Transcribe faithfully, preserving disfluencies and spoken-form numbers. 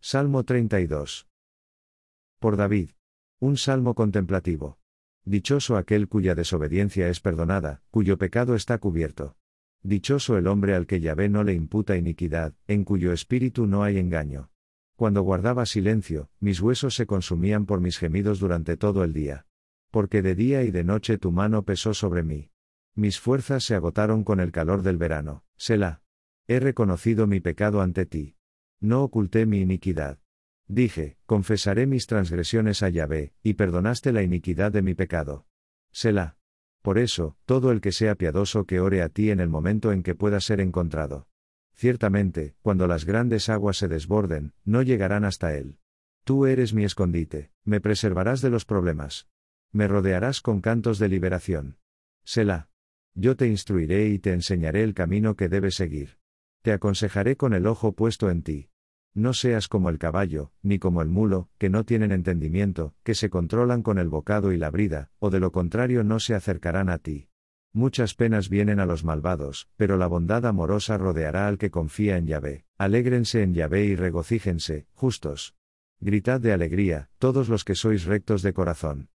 Salmo treinta y dos. Por David. Un salmo contemplativo. Dichoso aquel cuya desobediencia es perdonada, cuyo pecado está cubierto. Dichoso el hombre al que Yahvé no le imputa iniquidad, en cuyo espíritu no hay engaño. Cuando guardaba silencio, mis huesos se consumían por mis gemidos durante todo el día. Porque de día y de noche tu mano pesó sobre mí. Mis fuerzas se agotaron con el calor del verano. Selah. He reconocido mi pecado ante ti. No oculté mi iniquidad. Dije, confesaré mis transgresiones a Yahvé, y perdonaste la iniquidad de mi pecado. Selah. Por eso, todo el que sea piadoso que ore a ti en el momento en que pueda ser encontrado. Ciertamente, cuando las grandes aguas se desborden, no llegarán hasta él. Tú eres mi escondite, me preservarás de los problemas. Me rodearás con cantos de liberación. Selah. Yo te instruiré y te enseñaré el camino que debes seguir. Te aconsejaré con el ojo puesto en ti. No seas como el caballo, ni como el mulo, que no tienen entendimiento, que se controlan con el bocado y la brida, o de lo contrario no se acercarán a ti. Muchas penas vienen a los malvados, pero la bondad amorosa rodeará al que confía en Yahvé. Alégrense en Yahvé y regocíjense, justos. Gritad de alegría, todos los que sois rectos de corazón.